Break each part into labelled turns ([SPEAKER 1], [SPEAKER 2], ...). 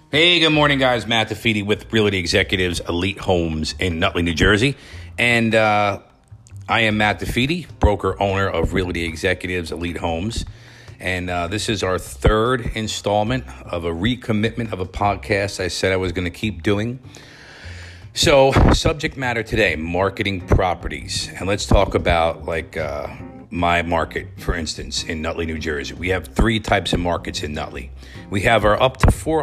[SPEAKER 1] Hey, good morning, guys. Matt DeFeedy with Realty Executives Elite Homes in Nutley, New Jersey. And I am Matt DeFeedy, broker owner of Realty Executives Elite Homes. And this is our third installment of a recommitment of a podcast I said I was going to keep doing. So, subject matter today, marketing properties. And let's talk about my market, for instance, in Nutley, New Jersey. We have three types of markets in Nutley. We have our up to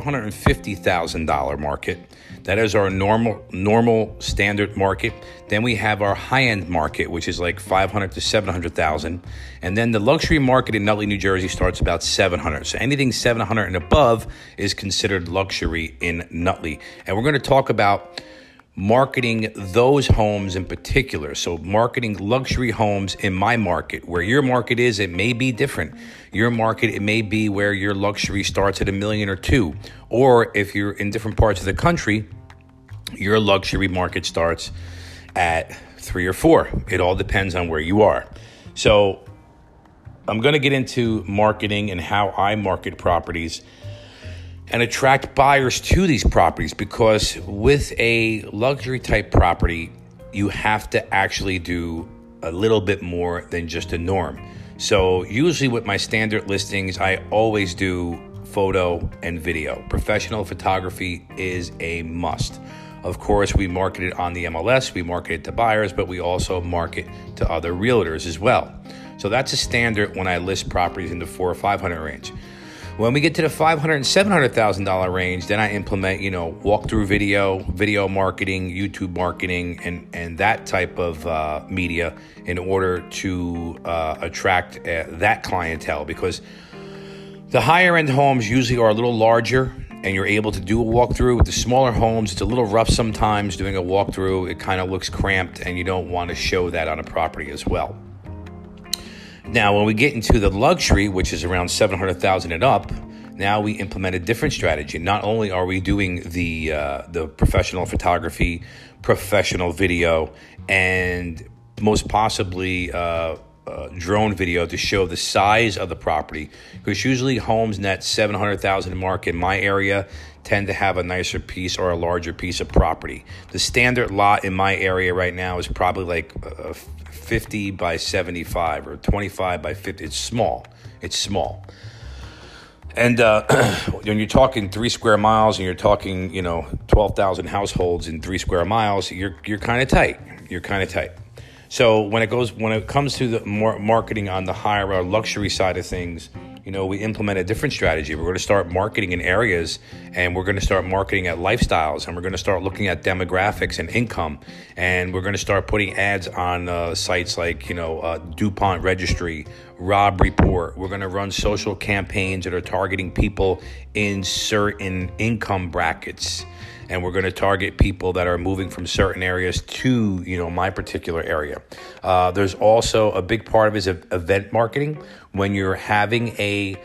[SPEAKER 1] $450,000 market. That is our normal standard market. Then we have our high-end market, which is like $500,000 to $700,000. And then the luxury market in Nutley, New Jersey starts about $700,000. So anything $700,000 and above is considered luxury in Nutley. And we're going to talk about marketing those homes in particular. So marketing luxury homes in my market. Where your market is, it may be different. Your market, it may be where your luxury starts at $1 million or $2 million. Or if you're in different parts of the country, your luxury market starts at 3 or 4. It all depends on where you are. So I'm going to get into marketing and how I market properties and attract buyers to these properties, because with a luxury type property, you have to actually do a little bit more than just a norm. So usually with my standard listings, I always do photo and video. Professional photography is a must. Of course, we market it on the MLS, we market it to buyers, but we also market to other realtors as well. So that's a standard when I list properties in the $400,000 or $500,000 range. When we get to the $500,000 and $700,000 range, then I implement, walkthrough video marketing, YouTube marketing, and that type of media in order to attract that clientele. Because the higher end homes usually are a little larger, and you're able to do a walkthrough. With the smaller homes, it's a little rough sometimes doing a walkthrough. It kind of looks cramped, and you don't want to show that on a property as well. Now, when we get into the luxury, which is around $700,000 and up, now we implement a different strategy. Not only are we doing the professional photography, professional video, and most possibly drone video to show the size of the property, because usually homes in that $700,000 mark in my area tend to have a nicer piece or a larger piece of property. The standard lot in my area right now is probably like 50 by 75 or 25 by 50. It's small. And when you're talking 3 square miles and you're talking, 12,000 households in 3 square miles, you're kind of tight. So when it comes to the marketing on the higher or luxury side of things, we implement a different strategy. We're going to start marketing in areas, and we're going to start marketing at lifestyles, and we're going to start looking at demographics and income, and we're going to start putting ads on sites like, DuPont Registry, Robb Report. We're going to run social campaigns that are targeting people in certain income brackets. And we're going to target people that are moving from certain areas to, my particular area. There's also a big part of it is event marketing. When you're having a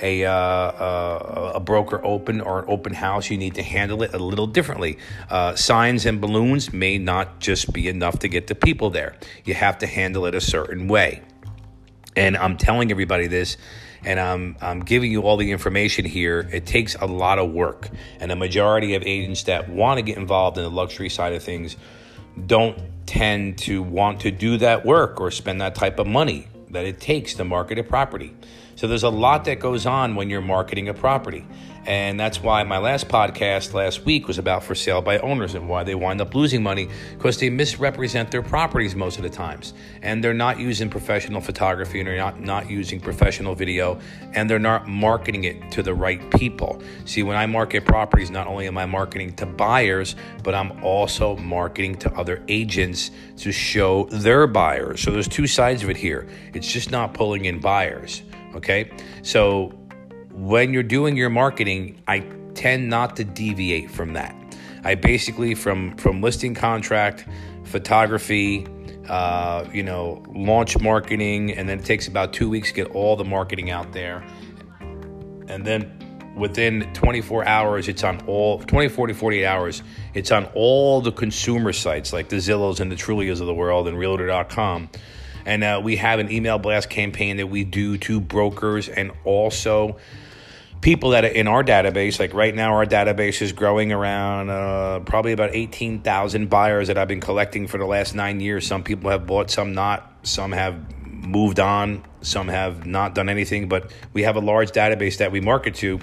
[SPEAKER 1] broker open or an open house, you need to handle it a little differently. Signs and balloons may not just be enough to get the people there. You have to handle it a certain way. And I'm telling everybody this, and I'm giving you all the information here. It takes a lot of work. And the majority of agents that want to get involved in the luxury side of things don't tend to want to do that work or spend that type of money that it takes to market a property. So there's a lot that goes on when you're marketing a property. And that's why my last podcast last week was about for sale by owners and why they wind up losing money, because they misrepresent their properties most of the times. And they're not using professional photography, and they're not using professional video, and they're not marketing it to the right people. See, when I market properties, not only am I marketing to buyers, but I'm also marketing to other agents to show their buyers. So there's two sides of it here. It's just not pulling in buyers. Okay, so when you're doing your marketing, I tend not to deviate from that. I basically, from listing contract, photography, launch marketing, and then it takes about 2 weeks to get all the marketing out there. And then within 24 hours, it's on all, 24 to 48 hours, it's on all the consumer sites like the Zillows and the Trulias of the world and Realtor.com. And we have an email blast campaign that we do to brokers and also people that are in our database. Like right now, our database is growing around probably about 18,000 buyers that I've been collecting for the last 9 years. Some people have bought, some not. Some have moved on. Some have not done anything. But we have a large database that we market to.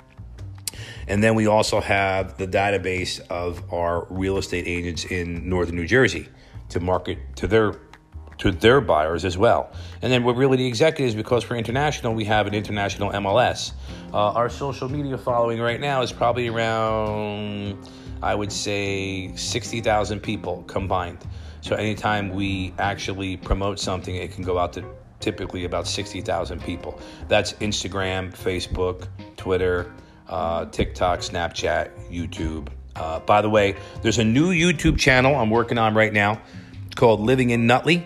[SPEAKER 1] And then we also have the database of our real estate agents in northern New Jersey to market to their buyers as well. And then with Realty Executives, because we're international, we have an international MLS. Our social media following right now is probably around, I would say, 60,000 people combined. So anytime we actually promote something, it can go out to typically about 60,000 people. That's Instagram, Facebook, Twitter, TikTok, Snapchat, YouTube. By the way, there's a new YouTube channel I'm working on right now. It's called Living in Nutley.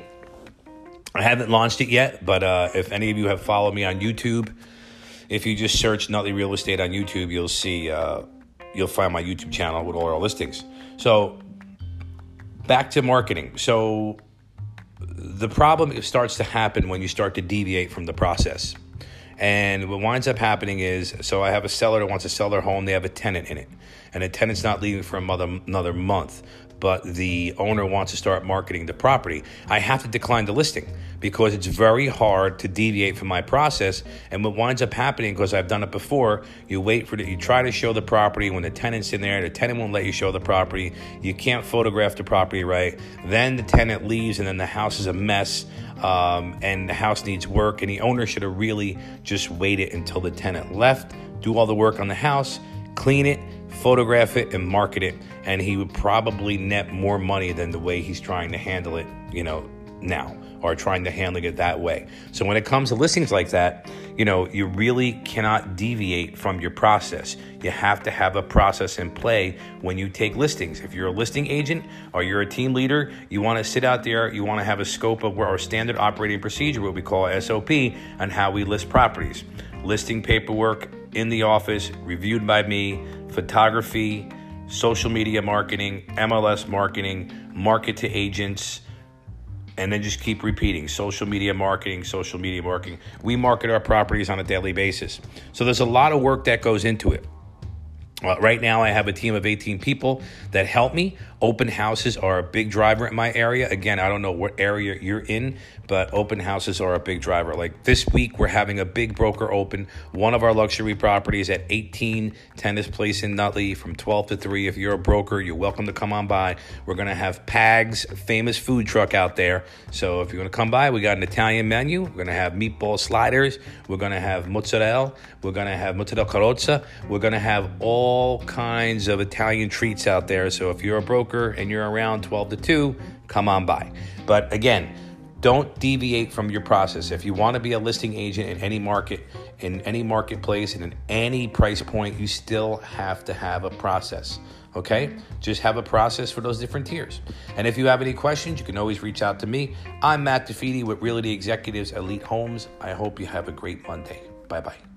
[SPEAKER 1] I haven't launched it yet, but if any of you have followed me on YouTube, if you just search Nutley Real Estate on YouTube, you'll see, you'll find my YouTube channel with all our listings. So back to marketing. So the problem starts to happen when you start to deviate from the process. And what winds up happening is, so I have a seller that wants to sell their home. They have a tenant in it, and the tenant's not leaving for another month, but the owner wants to start marketing the property. I have to decline the listing because it's very hard to deviate from my process. And what winds up happening, because I've done it before, you wait for you try to show the property when the tenant's in there. The tenant won't let you show the property. You can't photograph the property right. Then the tenant leaves, and then the house is a mess. And the house needs work, and the owner should have really just waited until the tenant left, do all the work on the house, clean it, photograph it, and market it, and he would probably net more money than the way he's trying to handle it, now, or trying to handle it that way. So when it comes to listings like that, you really cannot deviate from your process. You have to have a process in play when you take listings. If you're a listing agent or you're a team leader, you want to sit out there, you want to have a scope of where our standard operating procedure, what we call SOP, on how we list properties. Listing paperwork in the office, reviewed by me, photography, social media marketing, MLS marketing, market to agents, and then just keep repeating social media marketing, social media marketing. We market our properties on a daily basis. So there's a lot of work that goes into it. Right now, I have a team of 18 people that help me. Open houses are a big driver in my area. Again, I don't know what area you're in, but open houses are a big driver. Like this week, we're having a big broker open one of our luxury properties at 18 Tennis Place in Nutley from 12 to 3. If you're a broker, you're welcome to come on by. We're going to have Pag's famous food truck out there. So if you're going to come by, we got an Italian menu. We're going to have meatball sliders. We're going to have mozzarella. We're going to have mozzarella carrozza. We're going to have all kinds of Italian treats out there. So if you're a broker and you're around 12 to 2, come on by. But again, don't deviate from your process. If you want to be a listing agent in any market, in any marketplace, and in any price point, you still have to have a process. Okay? Just have a process for those different tiers. And if you have any questions, you can always reach out to me. I'm Matt DeFede with Realty Executives Elite Homes. I hope you have a great Monday. Bye-bye.